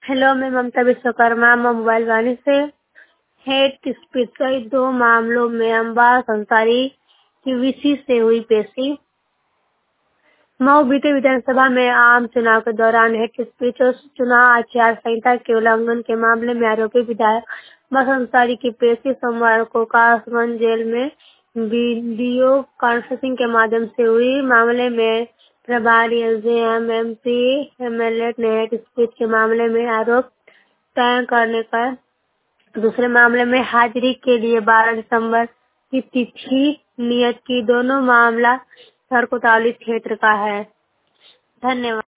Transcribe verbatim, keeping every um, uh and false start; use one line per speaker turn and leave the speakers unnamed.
Hello, मैं ममता Vishwakarma mobile वाणी से। Head speech सहित दो मामलों में अम्बास अंसारी की वीसी से हुई पेशी। मऊ बीते विधानसभा में आम चुनाव के दौरान हेड स्पीच और चुनाव आचार संहिता के उल्लंघन के मामले में आरोपी विधायक अम्बास अंसारी की पेशी सोमवार को कासगंज जेल में वीडियो कॉन्फ्रेंसिंग के माध्यम से हुई। मामले में प्रभारी एसडीएम एमपी एमएलए ने हेड स्पीच के मामले में आरोप तय करने का दूसरे मामले में हाजिरी के लिए बारह दिसंबर की तिथि नियत की। दोनों मामला सरकोतवाली क्षेत्र का है। धन्यवाद।